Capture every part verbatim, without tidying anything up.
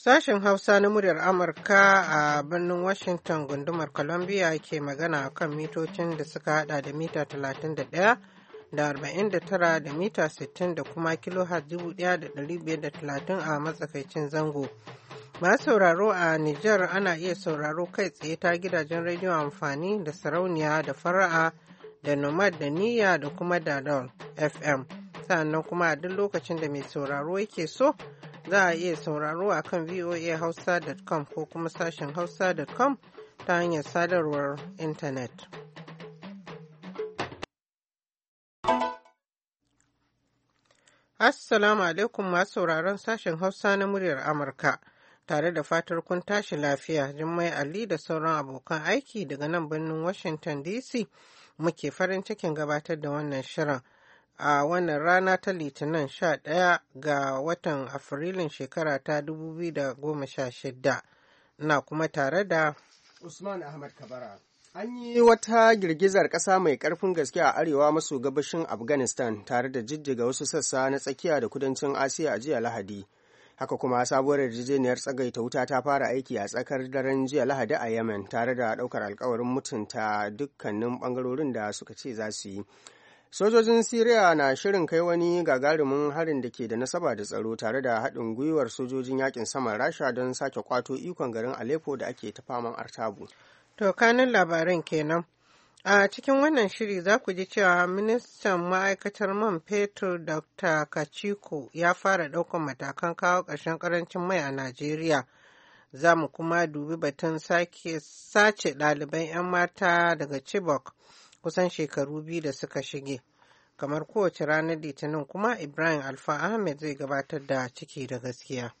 Sashen Hausa na muryar Amurka a birnin Washington gundumar Columbia ke magana a kan mitocin da suka hada da mita talatin da ɗaya da arba'in da tara da mita sittin da kuma kilohertz dubu ɗaya da ɗari biyar da talatin a matsakaicin zango. Masu sauraro a Nijar ana iya sauraro kai tsaye ta gidajen rediyo amfani da sarauniya da fara'a da nomad da niyya da kuma dadol F M. Sannan kuma a duk lokacin da mai sauraro yake so za a iya sauraro a kan voa hausa dot com ko kuma sashen hausa dot com ta hanyar sadarwar intanet. Assalamu alaikum masu sauraron sashen Hausa na muryar Amurka. Tare da fatar kun tashi lafiya, Jummai Ali da sauran abokan aiki daga nan birnin Washington D C muke farin cikin gabatar da wannan shirin. A wannan rana ta Litinin sha ɗaya ga watan Afrilun shekara ta dubu biyu da goma sha shida. Na kuma tare da Usman Ahmad Kabara. An yi wata girgizar ƙasa mai ƙarfin gaske a arewa maso gabashin Afghanistan tare da jijjiga wasu sassa na tsakiya da kudancin Asiya a jiya Lahadi. Haka kuma sabuwar yarjejeniyar tsagaita wuta ta fara aiki a tsakar daren jiya Lahadi a Yemen tare da ɗaukar alkawarin mutunta dukkanin ɓangarorin da suka ce za su yi. Sojojin Siriya na shirin kai wani gagarumin harin da ke da nasaba da tsaro tare da haɗin gwiwar sojojin yakin saman Rasha don sake kwato ikon garin Aleppo da ake ta faman artabu. To kanin labaran kenan. A cikin wannan shiri za ku ji cewa ministan ma'aikatar man fetur Doctor Kachiko ya fara ɗaukar matakan kawo ƙarshen ƙarancin mai a Najeriya. Za mu kuma dubi batun sake sace ɗaliban 'yan mata daga Chibok kusan shekaru biyu da suka shige. Kamar kowace ranar Litinin kuma Ibrahim Alfa Ahmed zai gabatar da ciki da gaskiya.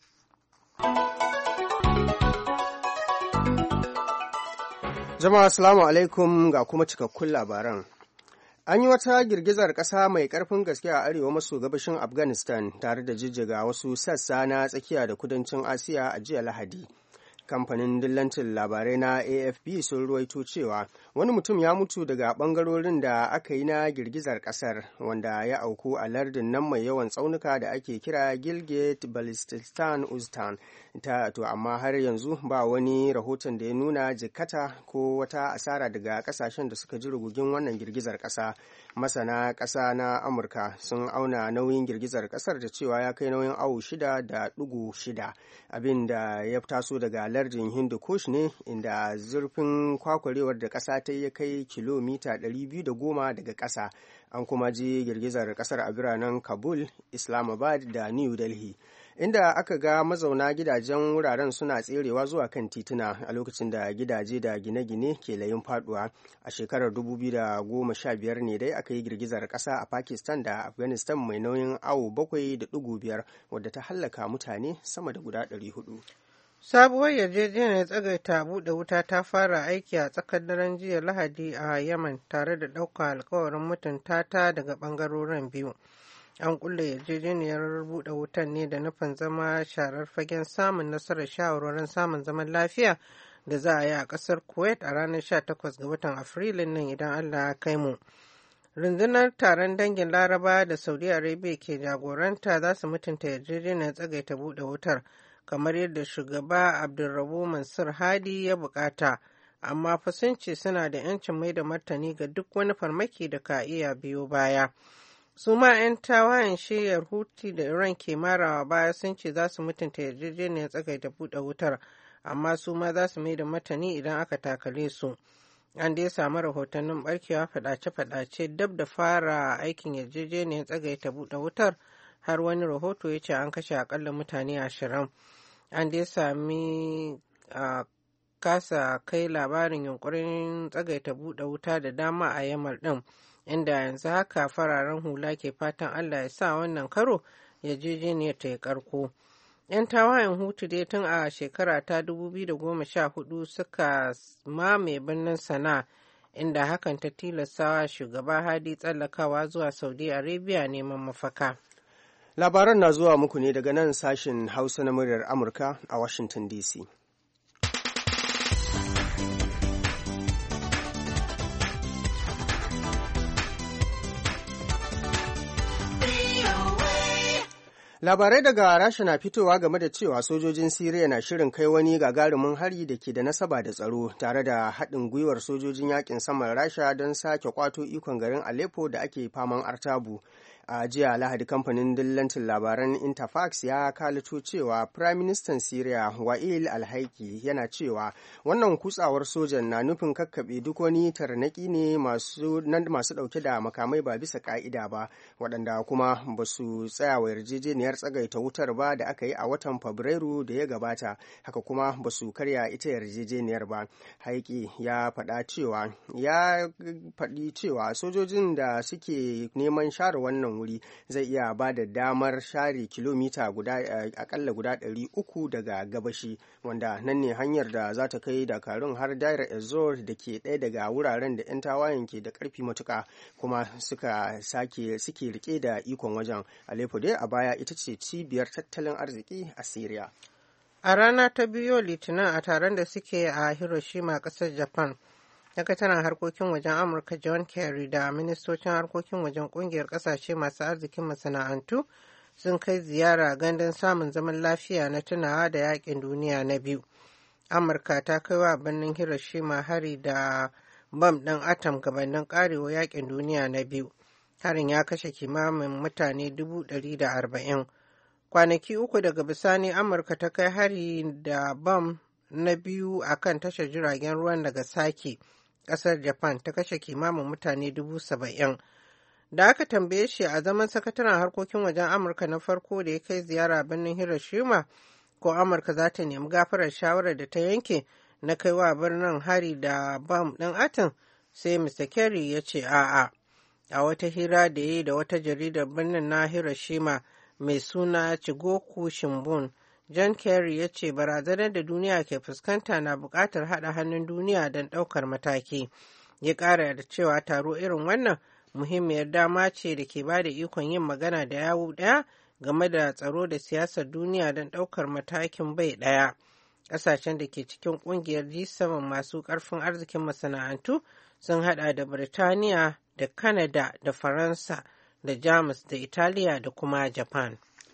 Jama'a assalamu alaikum ga kuma cikakkun labaran. An yi wata girgizar ƙasa mai ƙarfin gaske a arewa maso gabashin Afghanistan tare da jijjiga wasu sassa na tsakiya da kudancin Asiya a jiya Lahadi. Kamfanin dillancin labarai na A F P sun ruwaito cewa wani mutum ya mutu daga ɓangarorin da aka yi na girgizar ƙasar wanda ya auku a lardin nan mai yawan tsaunuka da ake kira Gilgit Baltistan Uztan. Ta to amma har yanzu ba wani rahoton da ya nuna jikkata ko wata asara daga kasashen da suka ji rugugin wannan girgizar ƙasa. Masana ƙasa na Amurka sun auna nauyin girgizar ƙasar da cewa ya kai nauyin awo shida da ɗigo shida, abin da ya taso daga lardin Hindu Kush ne inda zurfin kwakwarewar da ƙasa ta ya kai kilomita ɗari biyu da goma daga ƙasa. An kuma ji girgizar ƙasar a biranen Kabul, Islamabad da New Delhi, inda aka ga mazauna gidajen wuraren suna tserewa zuwa kan tituna a lokacin da gidaje da gine-gine ke layin faduwa. A shekarar dubu biyu da goma sha biyar ne dai aka yi girgizar ƙasa a Pakistan da Afghanistan mai nauyin awo bakwai da ɗigo biyar wadda ta hallaka mutane sama da guda ɗari hudu. Sabuwar yarjejeniyar tsagaita buɗe wuta ta fara aiki a tsakar daren jiya Lahadi a Yemen tare da ɗaukar alkawarin mutunta ta daga ɓangarorin biyu. An kulle yarjejeniyar buɗe wutan ne da nufin zama sharar fagen samun nasarar shawarwarin samun zaman lafiya da za a yi a ƙasar Kuwait a ranar sha takwas ga watan Afrilun nan idan Allah ya kai mu. Rundunar taron dangin Laraba da Saudi Arabia ke jagoranta za su mutunta yarjejeniyar tsagaita buɗe wutar kamar yadda shugaba Abdulrabu Mansur Hadi ya bukata, amma fa sun ce suna da 'yancin mai da martani ga duk wani farmaki da ka iya biyo baya. Su ma 'yan tawayen shiyar Houthi da Iran ke marawa baya sun ce za su mutunta yarjejeniyar tsagaita buɗe wutar, amma su ma za su mai da martani idan aka takale su. An dai samu rahotannin barkewa faɗace-faɗace dab da fara aikin yarjejeniyar tsagaita buɗe wutar, har wani rahoto ya ce an kashe akalla mutane ashirin. An dai sami a kasa kai labarin yunkurin tsagaita buɗe wuta da dama a Yamal ɗin, inda yanzu haka fararen hula ke fatan Allah ya sa wannan karo yarjejeniyar ta yi karko. 'Yan tawayen Hutu dai tun a shekara ta dubu biyu da goma sha hudu suka mame birnin Sana'a, inda hakan ta tilastawa shugaba Hadi tsallakawa zuwa Saudi Arabia neman mafaka. Labaran na zuwa muku ne daga nan sashen Hausa na muryar Amurka a Washington D C. Labarai daga Rasha na fitowa game da cewa sojojin Siriya na shirin kai wani gagarumin hari da ke da nasaba da tsaro tare da haɗin gwiwar sojojin yakin saman Rasha don sake kwato ikon garin Aleppo da ake faman artabu. A jiya Lahadi, kamfanin dillancin labaran Interfax ya kalato cewa Firaministan Siriya Wa'il Alhaiki yana cewa wannan kutsawar sojan na nufin kakkaɓe duk wani tarnaki ne masu nan masu ɗauke da makamai ba bisa ƙa'ida ba, waɗanda kuma ba su tsaya wa yarjejeniyar tsagaita wutar ba da aka yi a watan Fabrairu da ya gabata, haka kuma ba su karya ita yarjejeniyar ba. Haiki ya faɗa cewa ya faɗi cewa sojojin da suke neman share wannan wuri zai iya ba da damar share kilomita guda akalla guda ɗari uku daga gabashi, wanda nan ne hanyar da za ta kai dakarun har Deir ez-Zor da ke ɗaya daga wuraren da 'yan tawayen ke da ƙarfi matuƙa kuma suka sake suke rike da ikon wajen. Aleppo dai a baya ita ce cibiyar tattalin arziki a Syria. A rana ta biyu Litinin a taron da suke a Hiroshima, ƙasar Japan, sakataren harkokin wajen Amurka John Kerry da ministocin harkokin wajen kungiyar kasashe masu arzikin masana'antu sun kai ziyara gandun samun zaman lafiya na tunawa da yakin duniya na biyu. Amurka ta kai wa birnin Hiroshima hari da bam ɗin atom gabanin karewa yakin duniya na biyu. Harin ya kashe kimanin mutane dubu ɗari da arba'in. Kwanaki uku daga bisani Amurka ta kai hari da bam na biyu akan tashar jiragen ruwan Nagasaki, ƙasar Japan, ta kashe kimanin mutane dubu saba'in. Da aka tambaye shi a zaman sakataren harkokin wajen Amurka na farko da ya kai ziyara birnin Hiroshima ko Amurka za ta nemi gafarar shawarar da ta yanke na kai wa birnin hari da bam ɗin atom, sai mister Kerry ya ce a'a. A wata hira da ya yi da wata jaridar birnin na Hiroshima mai suna Chigoku Shimbun, John Kerry ya ce barazanar da duniya ke fuskanta na buƙatar haɗa hannun duniya don ɗaukar mataki. Ya ƙara da cewa taro irin wannan muhimmiyar dama ce da ke ba da ikon yin magana da yawu ɗaya game da tsaro da siyasar duniya don ɗaukar matakin bai ɗaya. Ƙasashen da ke cikin ƙungiyar G seven masu ƙarfin arzikin masana'antu sun haɗa da Birtaniya da Canada da Faransa da Jamus da Italiya da kuma Japan.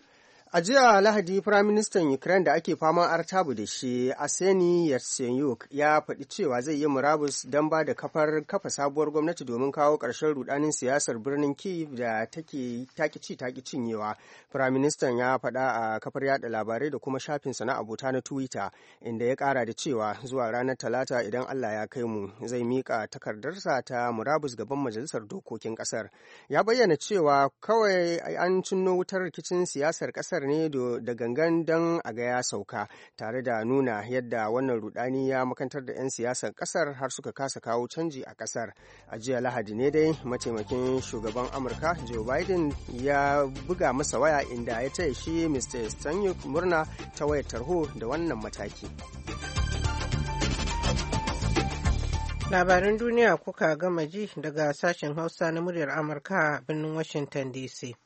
A jiya Lahadi, Firaministan Ukraine da ake faman artabu da shi, Arseniy Yatsenyuk, ya faɗi cewa zai yi murabus don ba da kafar kafa sabuwar gwamnati domin kawo ƙarshen rudanin siyasar birnin Kyiv da take taki ci taki cinyewa. Firaministan ya faɗa a kafar yada labarai da kuma shafinsa na abota na Twitter, inda ya ƙara da cewa zuwa ranar Talata idan Allah ya kai mu zai miƙa takardarsa ta murabus gaban Majalisar Dokokin ƙasar. Ya bayyana cewa kawai an cinno wutar rikicin siyasar ƙasar ne da gangan don a ga ya sauka, tare da nuna yadda wannan rudani ya makantar da 'yan siyasar kasar har suka kasa kawo canji a kasar. A jiya Lahadi ne dai mataimakin shugaban Amurka Joe Biden ya buga masa waya inda ya taya shi mister Yatsenyuk murna ta wayar tarho da wannan mataki. Labaran duniya kuka gama ji daga sashen Hausa na muryar Amurka a birnin Washington D C.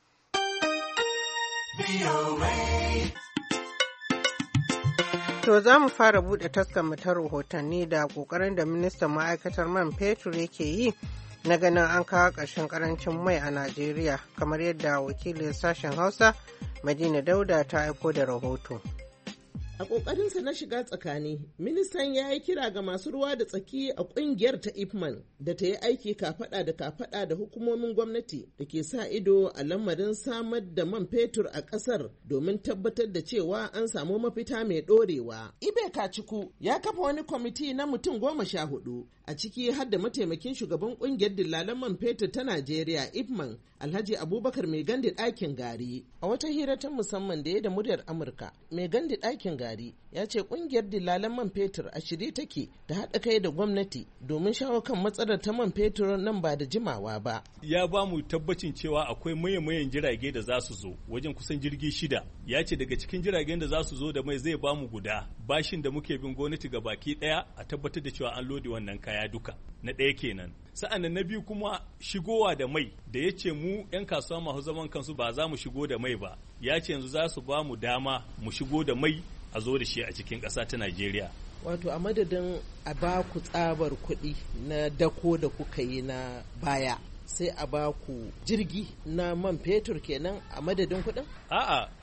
To za mu fara buɗe taskar mu ta rahotanni da ƙoƙarin da ministan ma'aikatar man fetur yake yi na ganin an kawo ƙarshen ƙarancin mai a Najeriya, kamar yadda wakilin sashen Hausa Madina Dauda ta aiko da rahoto. A ƙoƙarinsa na shiga tsakani, ministan ya yi kira ga masu ruwa da tsaki a ƙungiyar ta I P M A N da ta yi aiki kafaɗa da kafaɗa da hukumomin gwamnati da ke sa ido a lamarin samar da man fetur a ƙasar domin tabbatar da cewa an samu mafita mai ɗorewa. Ibe Kaciku ya kafa wani kwamiti na mutum goma sha hudu, a ciki har da mataimakin shugaban ƙungiyar dillalan man fetur ta Najeriya I P M A N Alhaji Abubakar Mai Gandi ɗakin gari. A wata hira ta musamman da ya da muryar Amurka, Mai Gandi ɗakin gari ya ce kungiyar dillalan man fetur a shirye take da haɗa kai da gwamnati domin shawo kan matsalar ta man fetur nan ba da jimawa ba. Ya ba mu tabbacin cewa akwai maye-mayen jirage da za su zo wajen kusan jirgi shida. Ya ce daga cikin jiragen da za su zo da mai zai ba mu guda. Bashin da muke bin gwamnati ga baki ɗaya a tabbatar da cewa an lodi wannan kaya duka. Na ɗaya kenan. Sa'an na biyu kuma shigowa da mai da ya ce mu 'yan kasuwa masu zaman kansu ba za mu shigo da mai ba. Ya ce yanzu za su ba mu dama mu shigo da mai a zo da shi a cikin ƙasa ta Najeriya. Wato a madadin a ba ku tsabar kuɗi na dako da kuka yi na baya, sai a ba ku jirgi na man fetur kenan a madadin kuɗin? A'a,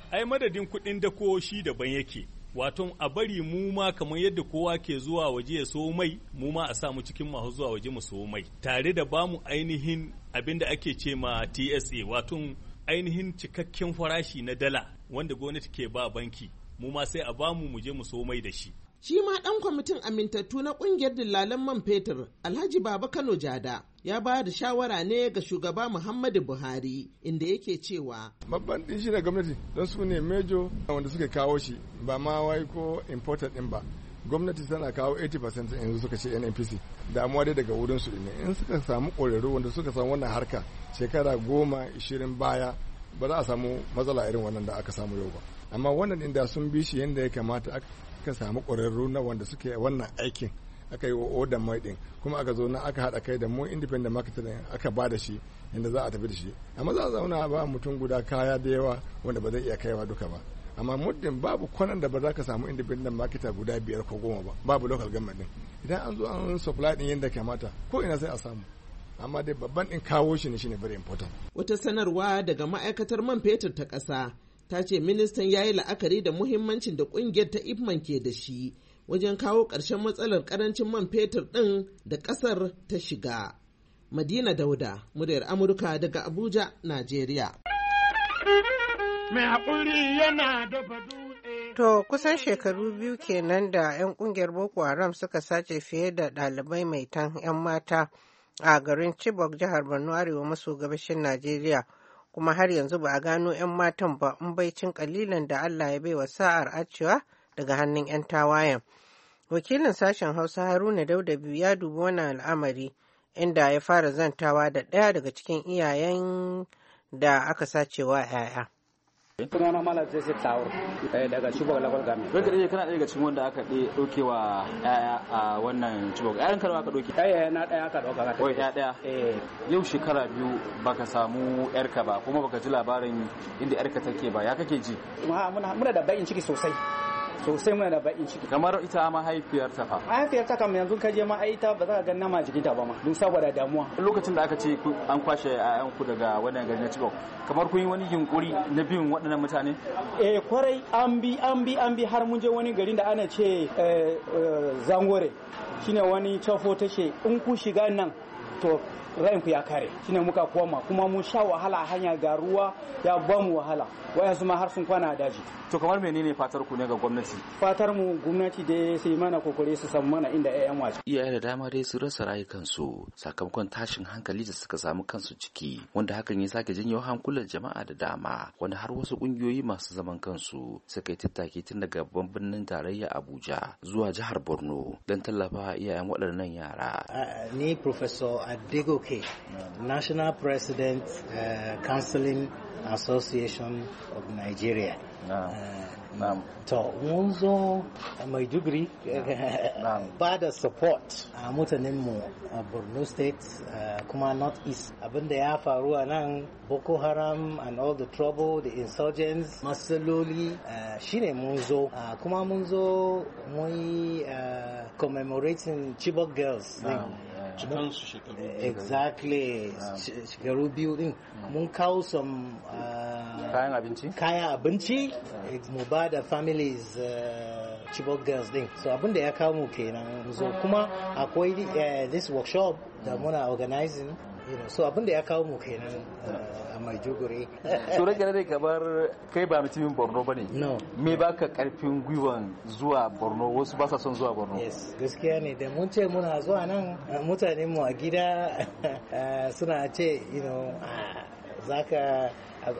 ai madadin kuɗin dako shi daban yake. Wato a bari mu ma kamar yadda kowa ke zuwa waje ya so mai, mu ma a sa mu cikin masu zuwa waje mu so mai. Tare da bamu ainihin abin da ake ce ma T S A, wato ainihin cikakken farashi na dala wanda gwamnati ke ba banki, mu ma sai a bamu mu je mu so mai da shi. Shi ma ɗan kwamitin amintattu na ƙungiyar dillalan man fetur Alhaji Baba Kano Jada ya ba da shawara ne ga shugaba Muhammadu Buhari inda yake cewa babban ɗin shi da gwamnati don su ne mejo wanda suka kawo shi ba ma wai ko imported ɗin ba. Gwamnati tana kawo eighty percent yanzu suka ce N N P C, damuwa dai daga wurin su ne. In suka samu ƙwararru wanda suka samu wannan harka shekara goma ishirin baya ba za a samu matsala irin wannan da aka samu yau ba. Amma wannan inda sun bi shi yadda ya kamata aka samu ƙwararru na wanda suke wannan aikin, aka yi wa odan mai ɗin kuma aka zo na aka haɗa kai da mu independent market aka ba da shi inda za a tafi da shi. Amma za a zauna ba mutum guda kaya da yawa wanda ba zai iya kaiwa duka ba. Amma muddin babu kwanan da ba za ka samu independent marketer guda biyar ko goma ba, babu local government ɗin. Idan an zo an supply ɗin yadda kamata ko ina sai a samu. Amma dai babban ɗin kawo shi ne shine very important. Wata sanarwa daga ma'aikatar man fetur ta ƙasa ta ce ministan ya yi la'akari da muhimmancin da ƙungiyar ta Ipman ke da shi wajen kawo ƙarshen matsalar ƙarancin man fetur ɗin da ƙasar ta shiga. Madina Dauda, muryar Amurka daga Abuja, Najeriya. To kusan shekaru biyu kenan da 'yan ƙungiyar Boko Haram suka sace fiye da ɗalibai mai tan 'yan mata a garin Chibok, jihar Borno, arewa maso gabashin Najeriya. Kuma har yanzu ba a gano 'yan matan ba in baicin kalilan da Allah ya baiwa sa'ar acewa daga hannun 'yan tawayen. Wakilin sashen Hausa Haruna Daudabiu ya dubi wannan al'amari inda ya fara zantawa da ɗaya daga cikin iyayen da aka sacewa 'ya'ya. Sunana Malam Sai Tawo daga Chibok Local Government. Ranka dai kana daga cikin wanda aka ɗauke wa ƴaƴa a wannan Chibok. Ƴaƴan ka aka ɗauke? Ɗaya na ɗaya aka ɗauka. Wai ƴaƴa ɗaya? Eh. Yau shekara biyu baka samu ƴarka ba kuma baka ji labarin inda ƴarka take ba. Ya kake ji? Muna muna da baƙin ciki sosai. Sosai muna da baƙin ciki. Kamar ita mahaifiyarta fa? Mahaifiyarta kam yanzu ka je ma ai ta ba za ka ga nama jikinta ba ma don saboda damuwa. Lokacin da aka ce an kwashe ƴaƴanku daga wannan gari na Chibok, kamar kun yi wani yunkuri na bin waɗannan mutane? Eh kwarai an bi an bi an bi har mun je wani garin da ana ce Zangore, shine wani cafo tashe in ku shiga nan to rayinku ya kare, shine muka koma kuma mun sha wahala hanya ga ruwa ya ba mu wahala, wayansu ma har sun kwana a daji. To kamar menene fatar ku ne ga gwamnati? Fatar mu gwamnati dai su yi mana kokore su san mana inda ƴaƴan wasu. Iyaye da dama dai sun rasa rayukansu sakamakon tashin hankali da suka samu kansu ciki, wanda hakan ya sake janyo hankulan jama'a da dama, wanda har wasu kungiyoyi masu zaman kansu suka yi tattaki tun daga babban birnin tarayya Abuja zuwa jihar Borno don tallafa iyayen waɗannan yara. Ni Professor Adegoke, National President uh, Counseling Association of Nigeria. Na'am. To mun zo Maiduguri ba da support a mutanenmu a Borno State kuma North East. Abinda ya faru a nan Boko Haram and all the trouble, the insurgents, matsaloli shine mun zo. Kuma mun zo mun yi commemorating Chibok girls. Cikansu shekaru. Exactly. Shekaru biyu din. Mun kawo some kayan abinci? Kayan abinci mu ba da families Chibok girls din. So abin da ya kawo mu kenan. So kuma akwai this workshop da muna organizing. You know, so abin da ya kawo mu kenan a Maiduguri. So rage dai kamar kai ba mutumin Borno bane. No. Me baka karfin gwiwan zuwa Borno, wasu ba sa son zuwa Borno? Yes, gaskiya ne da mun ce muna zuwa nan mutanen mu a gida suna ce, you know, zaka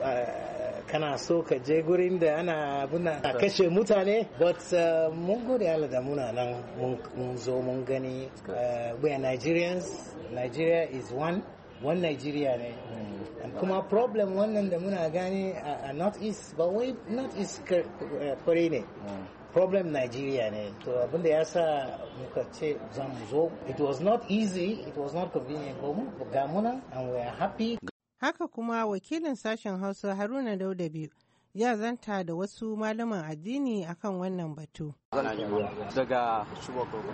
kana so ka je gurin da ana abuna a kashe mutane, but mun gode Allah da muna nan mun zo mun gani we are Nigerians. Nigeria is one one Nigeria ne. And kuma problem wannan da muna gani a North East, ba wai North East kare ne. Problem Nigeria ne. To abinda ya sa muka ce za mu zo. It was not easy, it was not convenient but ga muna and we are happy. Haka kuma wakilin sashen Hausa Haruna Daudabiu ya zanta da wasu malaman addini akan wannan batu. Daga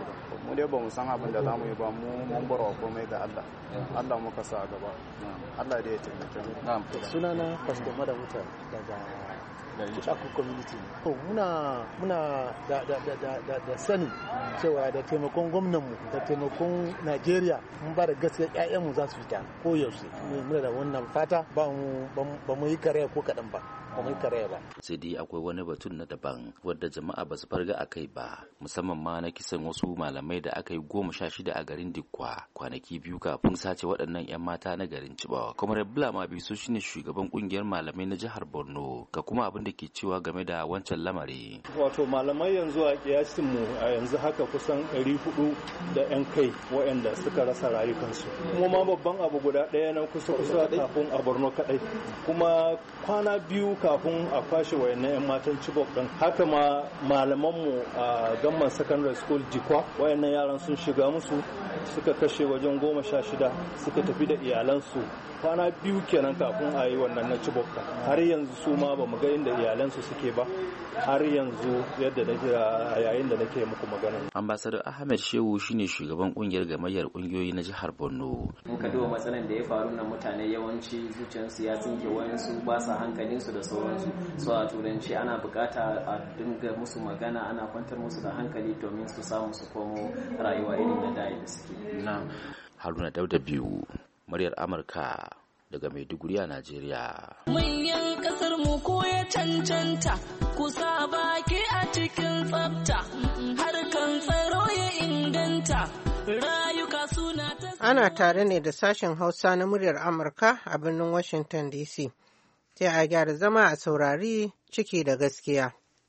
mu dai ba mu san abin da za mu yi ba, mu mun bar wa komai ga Allah. Allah muka sa a gaba. Allah dai ya taimake mu. Sunana Pastor Mada Muta daga Chicago community. Muna muna da da da da da sani cewa da taimakon gwamnanmu da taimakon Najeriya mun ba da gaskiya ƴaƴanmu za su fita ko yaushe. Muna da wannan fata ba mu ba mu yi karaya ko kaɗan ba. ba. Sai dai akwai wani batun na daban wadda jama'a ba su farga a kai ba, musamman ma na kisan wasu malamai da aka yi goma sha shida a garin Dikwa kwanaki biyu kafin sace waɗannan 'yan mata na garin Chibok. Kamar Bulama Biso shine shugaban kungiyar malamai na jihar Borno ga kuma abin da ke cewa game da wancan lamari. Wato malamai yanzu a kiyasin mu a yanzu haka kusan ɗari hudu da 'yan kai waɗanda suka rasa rayukansu. Kuma ma babban abu guda ɗaya na kusa-kusa kafin a Borno kaɗai. Kuma kwana biyu kafin a kwashe wayannan 'yan matan Chibok din. Haka ma malamanmu a Gamman Secondary School Dikwa wayannan yaran sun shiga musu suka kashe wajen goma sha shida suka tafi da iyalansu kwana biyu kenan kafin a yi wannan na Chibok. Har yanzu su ma ba mu ga inda iyalansu suke ba har yanzu yadda nake a yayin da nake muku magana. Ambassador Ahmed Shehu shine shugaban kungiyar gamayyar kungiyoyi na jihar Borno. Mun ka duba matsalan da ya faru na mutane yawanci zuciyarsu ya tsinke wayansu ba sa hankalinsu da sauransu. So a turanci ana bukata a dinga musu magana ana kwantar musu da hankali domin su samu su komo rayuwa irin na da suke. Na Haruna Dauda biyu muryar Amurka daga Maiduguri a Najeriya. Manyan kasar mu ko ya cancanta kusa baki a cikin tsafta harkan tsaro ya inganta rayuka suna ta. Ana tare ne da sashen Hausa na muryar Amurka a birnin Washington D C. Sai a gyara zama a saurari ciki da gaskiya.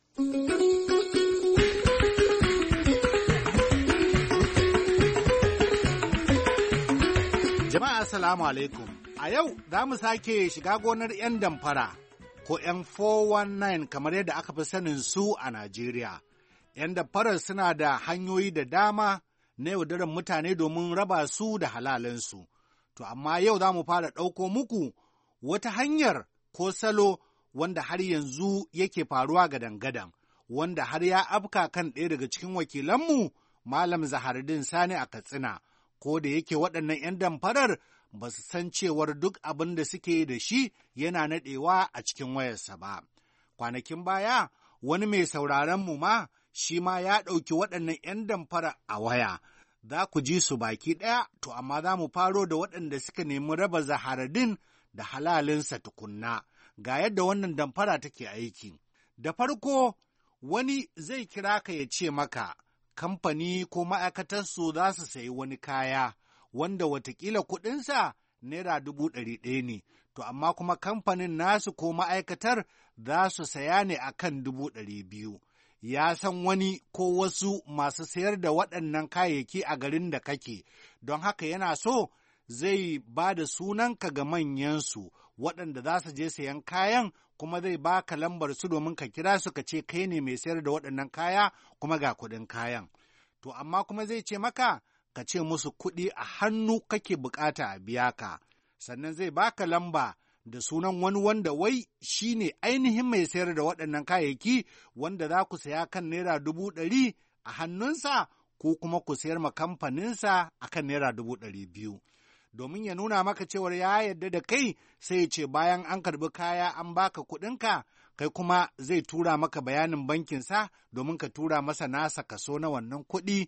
Jama'a assalamu alaikum. A yau za mu sake shiga gonar 'yan damfara ko 'yan four one nine kamar yadda aka fi sanin su a Najeriya. 'Yan damfarar suna da hanyoyi da dama na yaudarar mutane domin raba su da halalinsu. To amma yau za mu fara ɗauko muku wata hanyar ko salo wanda har yanzu yake faruwa gadan-gadan, wanda har ya afka kan ɗaya daga cikin wakilanmu Malam Zaharuddin Sani a Katsina. Ko da yake waɗannan 'yan damfarar ba su san cewar duk abin da suke da shi yana naɗewa a cikin wayarsa ba. Kwanakin baya, wani mai sauraronmu ma shi ma ya ɗauki waɗannan 'yan damfara a waya. Za ku ji su baki ɗaya, to amma za mu faro da waɗanda suka nemi raba Zaharuddin da halalinsa tukunna. Ga yadda wannan damfara take aiki. Da farko, wani zai kira ka ya ce maka, kamfani ko ma'aikatarsu za su sayi wani kaya wanda watakila kuɗinsa naira dubu ɗari ɗaya ne, to amma kuma kamfanin nasu ko ma'aikatar za su saya ne a kan dubu ɗari biyu. Ya san wani ko wasu masu sayar da waɗannan kayayyaki a garin da kake, don haka yana so zai ba da sunanka ga manyansu waɗanda za su je sayan kayan kuma zai ba ka lambar su domin ka kira su ka ce kai ne mai sayar da waɗannan kaya kuma ga kuɗin kayan. To amma kuma zai ce maka ka ce musu kuɗi a hannu kake bukata a biya ka, sannan zai ba ka lamba da sunan wani wanda wai shi ne ainihin mai sayar da waɗannan kayayyaki wanda za ku saya kan naira dubu ɗari a hannunsa ko kuma ku sayar ma kamfaninsa a kan naira dubu ɗari biyu. Domin ya nuna maka cewar ya yarda da kai sai ya ce bayan an karbi kaya an baka kuɗinka, kai kuma zai tura maka bayanin bankinsa domin ka tura masa nasa kaso na wannan kuɗi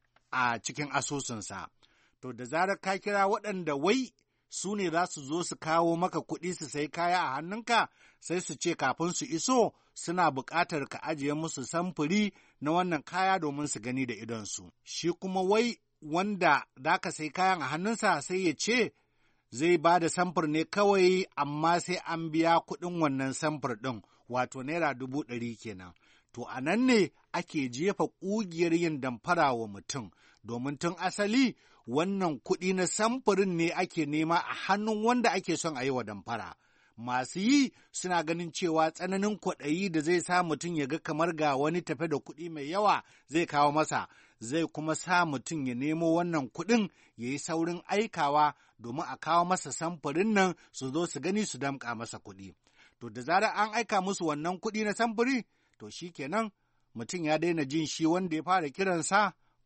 a cikin asusunsa. To da zarar ka kira waɗanda wai su ne za su zo su kawo maka kuɗi su sai kaya a hannunka, sai su ce kafin su iso suna buƙatar ka ajiye musu samfuri na wannan kaya domin su gani da idonsu. Shi kuma wai wanda za ka sai kayan a hannunsa sai ya ce zai ba da samfur ne kawai amma sai an biya kuɗin wannan samfur ɗin, wato naira dubu ɗari kenan. To a nan ne ake jefa ƙugiyar yin damfara wa mutum, domin tun asali wannan kuɗi na samfurin ne ake nema a hannun wanda ake son a yi wa damfara. Masu yi suna ganin cewa tsananin kwaɗayi da zai sa mutum ya ga kamar ga wani tafe da kuɗi mai yawa zai kawo masa, zai kuma sa mutum ya nemo wannan kuɗin ya yi saurin aikawa domin a kawo masa samfurin nan su zo su gani su damƙa masa kuɗi. To da zarar an aika musu wannan kuɗi na samfuri, to shi kenan mutum ya daina jin shi wanda ya fara kiransa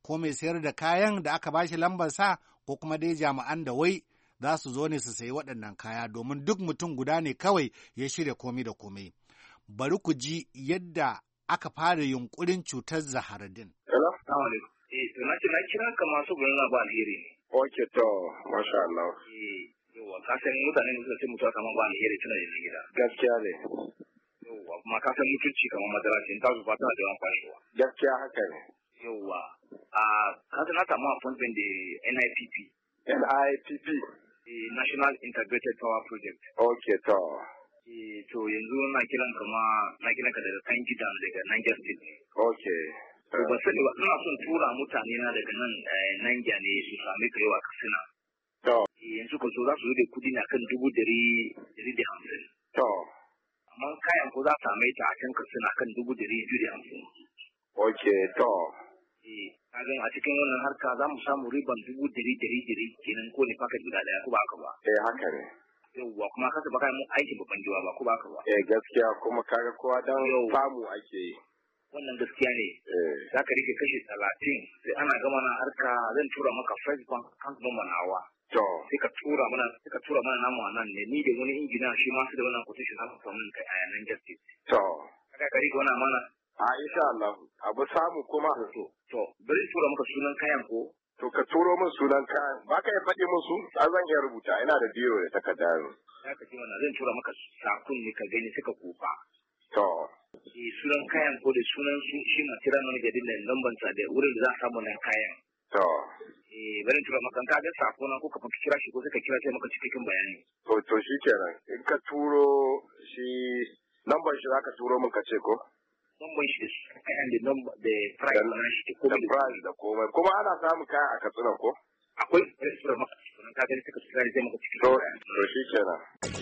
ko mai sayar da kayan da aka bashi lambar sa ko kuma dai jami'an da wai za su zo ne su sayi waɗannan kaya domin duk mutum guda ne kawai ya shirya komai da komai. Bari ku ji yadda aka fara yunkurin cutar Zaharaddin. Hello? Eh, na ce na kira ka masu gudun ba alheri ne. Ok, to, masha Allah. Eh, yawa, ka san mutane ne suka ce mutuwa kamar ba alheri tana da gida. Gaskiya ne. Yawa, kuma ka san mutunci kamar madara ce, ta zuba tana da yawan kwashewa. Gaskiya haka ne. Yawa, a ka san na samu appointment da N I P P. N I P P? Eh, National Integrated Power Project. Ok, to. Eh, to yanzu na kiran kama na kiran ka daga kan gidan daga Niger State ne. Ok. To ba sani ba ina son tura mutane na daga nan Niger ne su sami ka yawa Katsina. To. Yanzu ko za su yi da kudi na kan dubu dari dari da hamsin. To. Amma kayan ko za su same ta a can Katsina kan dubu dari biyu da hamsin. Ok, to. Eh, kagan a cikin wannan harka za mu samu riban dubu dari dari dari kenan ko ne fakat guda daya ko ba haka ba. Eh, haka ne. Yawwa kuma kasa baka mu aikin babban jiwa ba ko ba haka ba. Eh, gaskiya kuma kaga kowa dan samu ake yi. Wannan gaskiya ne za ka rike kashi talatin sai ana gama na harka zan tura maka first bank account number nawa sai ka tura mana sai ka tura mana namu nan ne ni da wani injina shi ma su da wannan quotation za su samu kai a yanan justice to kaga ka rike wannan mana a insha Allah abu samu kuma to to bari tura maka sunan kayan ko to ka turo min sunan kayan ba ka yi faɗi musu a zan iya rubuta ina da biro da takarda za ka ji wannan zan tura maka sakun ne ka gani suka kofa to sunan kayan ko da sunan su shi na kira mana ga dinnan lamban sa da wurin da za a samu nan kayan to eh bari tura maka ka ga sako na ko ka fita kira shi ko sai ka kira sai maka cikakken bayani to to shikenan in ka turo shi lamban shi zaka turo min ka ce ko lamban shi da kayan da number da price na shi ko da price da komai kuma ana samu kaya a Katsina ko akwai tura maka sunan ka ga sai ka kira sai maka cikakken bayani to shikenan.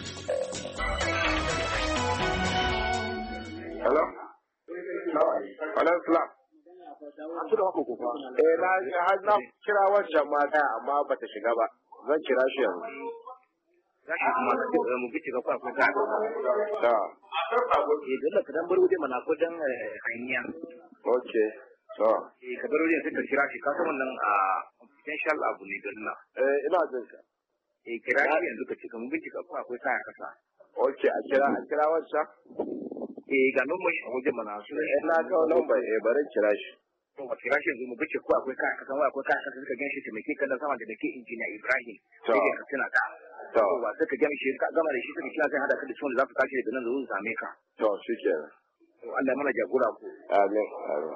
Hello? Hello, Islam. Eh, na har na kira wancan mata amma ba ta shiga ba. Zan kira shi yanzu. Za ki kuma da mu bici ga kwa ko ta. Da. Eh, dole ka dan baro mana ko dan hanya. Okay. To. Eh, ka baro sai ka kira shi ka san wannan a potential abu ne dalla. Eh, ina jin ka. Eh, kira shi yanzu ka ce ka mu bici ga kwa ko ta kasa. Okay, a kira a kira wancan. Eh ga nan mai wajen mana su eh na ga nan ba eh barin kira shi to ba kira shi yanzu mu bice ko akwai kai ka san wai akwai kai ka suka ganshi ta mai kan sama da dake injiniya Ibrahim sai ka tuna ka to ba sai ka gami shi ka gama da shi suka kira sai hada ka da sunan da za ku tashi daga nan zuwa same ka to shikenan to Allah mana jagora ku amin amin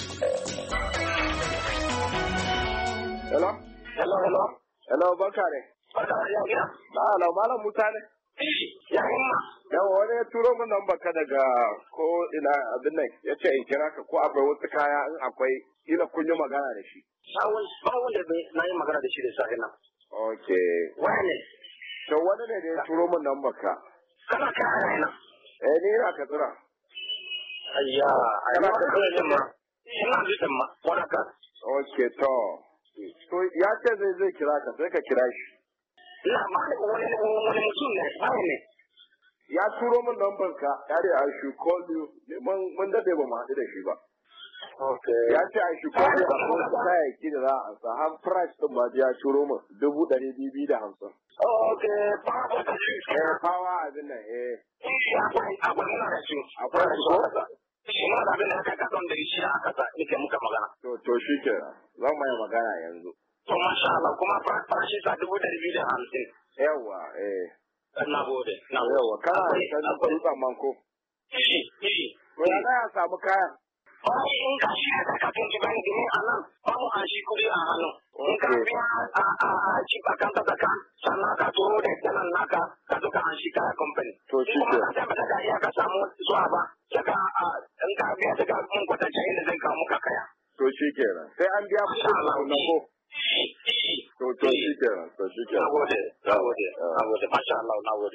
hello hello hello hello barka ne barka ya gida la malam mutane yawa wani ya turo min nan baka daga ko ina abin nan ya ce in kira ka ko akwai wasu kaya in akwai ila kun yi magana da shi. Bawon bawon da na yi magana da shi da safe nan. Ok. Wani? To wani ne da ya turo min nan baka. Kana kaya ina. Eh ni ina ka tsira. Ayya. Kana ka tsira ma. Ina jikin ma. Wani ka. Ok to. To ya ce zai zai kira ka sai ka kira shi. Ina ma wani wani mutum ne. Wani ne. Ya turo min lambar ka ya ce I should call you mun dade ba mu haɗu da shi ba. Okay. Ya ce I should call you a kuma kayayyaki da za a sa har price din ma ya turo min dubu ɗari biyu da hamsin. Okay. Eh fawa abin nan eh. Akwai akwai na shi akwai shi ko? Shi ma da abin da ka kasan da shi a kasa nake muka magana. To to shi ke zan mai magana yanzu. To masha Allah kuma farashi sa dubu ɗari biyu da hamsin. Yawwa eh. Na gode. Na yawa kana da dutsen manko. Eh, eh. Ko ya ga samu kaya. Ba in ka shi da ka tunji ban gini a nan, ba mu an shi kudi a hannu. In ka biya a a a ci bakan ta saka, sannan ka turo da dalan naka ka duka an shi kaya company. To shi ke. Kuma ka tabbata ka iya ka samu zuwa ba, saka a in ka biya daga mun kwatanta inda zai kawo muka kaya. To shi ke nan. Sai an biya kuɗi na ko. To to shi ke nan, to shi ke nan. Nagode, nagode, nagode, masha Allah, nagode.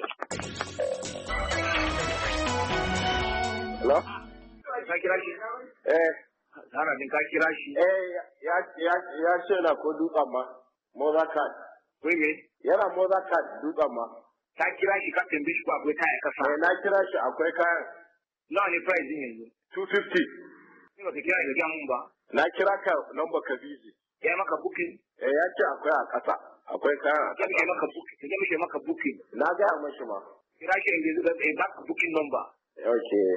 Hello? Ka kira shi? Eh. Zara din ka kira shi? Eh, ya ya ya ce na ko dutsen ma. Moza card. Wai me? Yana moza card dutsen ma. Ka kira shi ka tambaye shi ko akwai kaya kasa? Eh, na kira shi akwai kayan. Nawa ne price din yanzu? two fifty. Ni ba ka kira ka gaya mun ba. Na kira ka number ka busy. Ya maka booking? Eh ya ce akwai a ƙasa. Akwai kayan a ƙasa. Ya maka booking. Ya maka maka booking. Na gaya mashi ma. Kira shi in yanzu da tsaye baka booking number. Okay.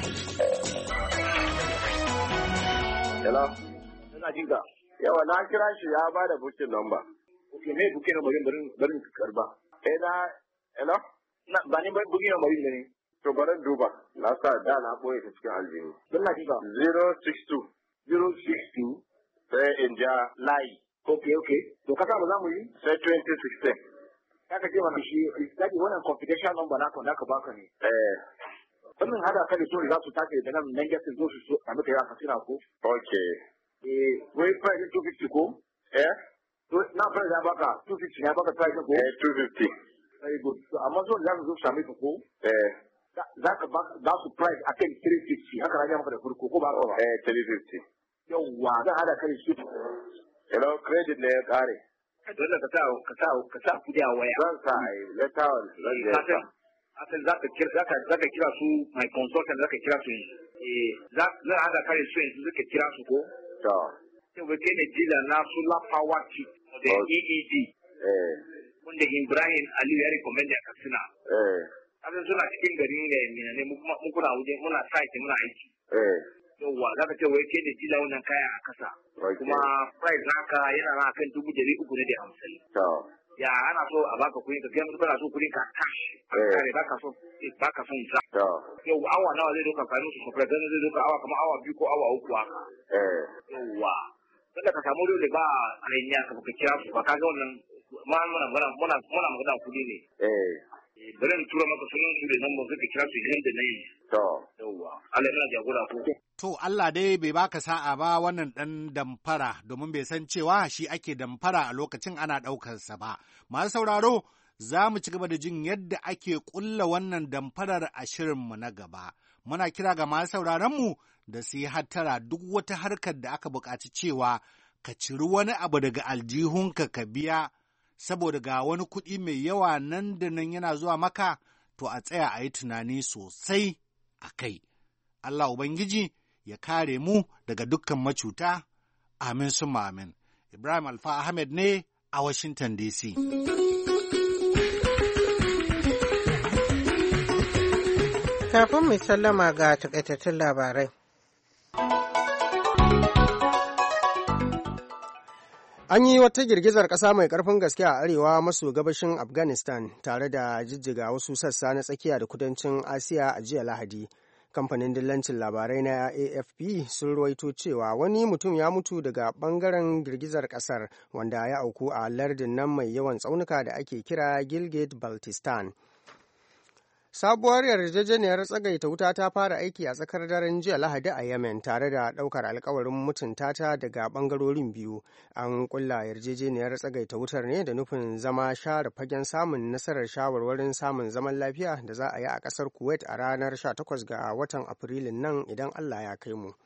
Hello. Ina jin ka. Yawa na kira shi ya ba da booking number. Okay, me booking number bari bari ka karba. Eh na hello? Na ba ni booking number din ne. To bari duba. Na sa da na boye ta cikin aljihu. Don na kika. zero six two. zero six two. Sai in ja layi. Okay, okay. To kasa ba za mu yi? Sai twenty sixteen. Kaka ce mana shi, zaki wannan confidential number na kan da ka baka ne. Eh. Wannan hada ka da so za su take da nan nan gasin zo su a maka ya kasina ko? Okay. Eh, wai price two fifty ko? Eh? To na price ya baka two fifty ya baka price ko? Eh, two fifty. Very good. So amma zo za su zo same ka ko? Eh. Za ka ba za su price akan three fifty haka rage maka da farko ko ba ka ba? Eh, three fifty. Yawwa zan hada ka da shi. Hello, credit ne ya kare. Dole ka sa ka sa ka sa kudi a waya. Zan sa ai, leta on. Zan je sa. Asan za ka kira za ka za ka kira su my consultant za ka kira su. Eh, za za hada ka da su yanzu suka kira su ko? To. Sai wai kai ne dealer na solar power kit da E E D. Eh. Wanda Ibrahim Aliyu ya recommend a Katsina. Eh. Asan suna cikin garin ne ne mu kuma mun kuna waje muna site muna aiki. Eh. Yawwa za ka ce wai kai ne dealer wannan kaya a kasa. Kuma price naka yana na kan dubu dari uku ne da hamsin. To. Ya ana so a baka kuɗi ka kai musu kana so kuɗi ka cash. Kare baka so baka son sa. To. Yau awa nawa zai doka kanin su sofra dan zai doka awa kamar awa biyu ko awa uku haka. Eh. Yawwa. Kada ka samu dole ba hanya ka baka kira su ba ka ga wannan ma muna muna muna muna magana kuɗi ne. Eh. Bari in tura maka sunan su da nan mu zaka kira su idan da nayi. To. Yawwa. Allah yana jagora ku. To Allah dai bai baka sa'a ba wannan ɗan damfara domin bai san cewa shi ake damfara a lokacin ana ɗaukarsa ba. Masu sauraro za mu ci gaba da jin yadda ake ƙulla wannan damfarar a shirinmu na gaba. Muna kira ga masu sauraronmu da su yi hattara duk wata harkar da aka buƙaci cewa ka ciri wani abu daga aljihunka ka biya saboda ga wani kuɗi mai yawa nan da nan yana zuwa maka to a tsaya a yi tunani sosai a kai. Allah Ubangiji ya kare mu daga dukkan macuta, amin sun amin. Ibrahim Alfa Ahmed ne a Washington D C. Kafin mai sallama ga takaitattun labarai. An yi wata girgizar ƙasa mai ƙarfin gaske a arewa maso gabashin Afghanistan tare da jijjiga wasu sassa na tsakiya da kudancin Asiya a jiya Lahadi. Kamfanin dillancin labarai na A F P sun ruwaito cewa wani mutum ya mutu daga bangaren girgizar kasar wanda ya auku a lardin nan mai yawan tsaunuka da ake kira Gilgit-Baltistan. Sabuwar yarjejeniyar tsagaita wuta ta fara aiki a tsakar daren jiya Lahadi a Yemen tare da ɗaukar alkawarin mutunta ta daga ɓangarorin biyu. An ƙulla yarjejeniyar tsagaita wutar ne da nufin zama share fagen samun nasarar shawarwarin samun zaman lafiya da za a yi a ƙasar Kuwait a ranar sha takwas ga watan Afrilun nan idan Allah ya kai mu.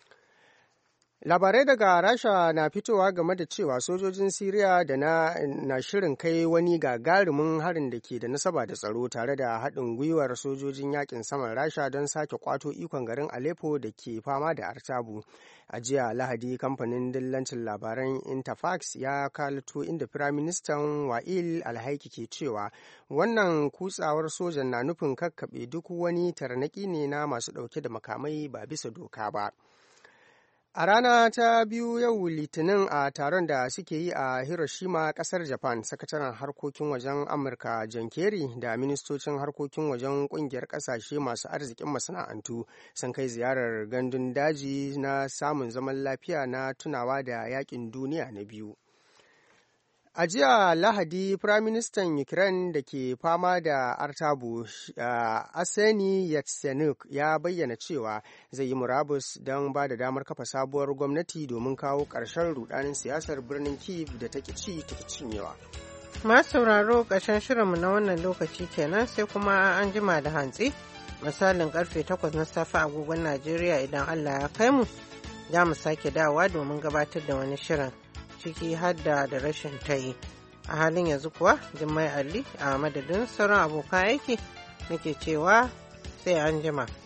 Labarai daga Rasha na fitowa game da cewa sojojin Siriya da na, na shirin kai wani gagarumin harin da ke da nasaba da tsaro tare da haɗin gwiwar sojojin yakin saman Rasha don sake kwato ikon garin Aleppo da ke fama da artabu. A jiya Lahadi kamfanin dillancin labaran Interfax ya kalato inda Firaministan Wa'il Alhaiki ke cewa wannan kutsawar sojan na nufin kakkaɓe duk wani tarnaƙi ne na masu ɗauke da makamai ba bisa doka ba. A rana ta biyu yau Litinin a taron da suke yi a Hiroshima, kasar Japan, sakataren harkokin wajen Amurka John Kerry da ministocin harkokin wajen kungiyar kasashe masu arzikin masana'antu sun kai ziyarar gandun daji na samun zaman lafiya na tunawa da yakin duniya na biyu. A jiya Lahadi, Firaministan Ukraine da ke fama da artabu, uh, Arseniy Yatsenyuk ya bayyana cewa zai yi murabus don ba da damar kafa sabuwar gwamnati domin kawo ƙarshen rudanin siyasar birnin Kyiv da take ci take cinyewa. Masu sauraro ƙarshen shirinmu na wannan lokaci kenan sai kuma an jima da hantsi, misalin karfe takwas na safe agogon Najeriya idan Allah ya kai mu, za mu sake dawowa domin gabatar da wani shirin. Ciki hadda da rashin ta yi a halin yanzu kuwa Jummai Ali a madadin sauran abokan aiki nake cewa sai an jima.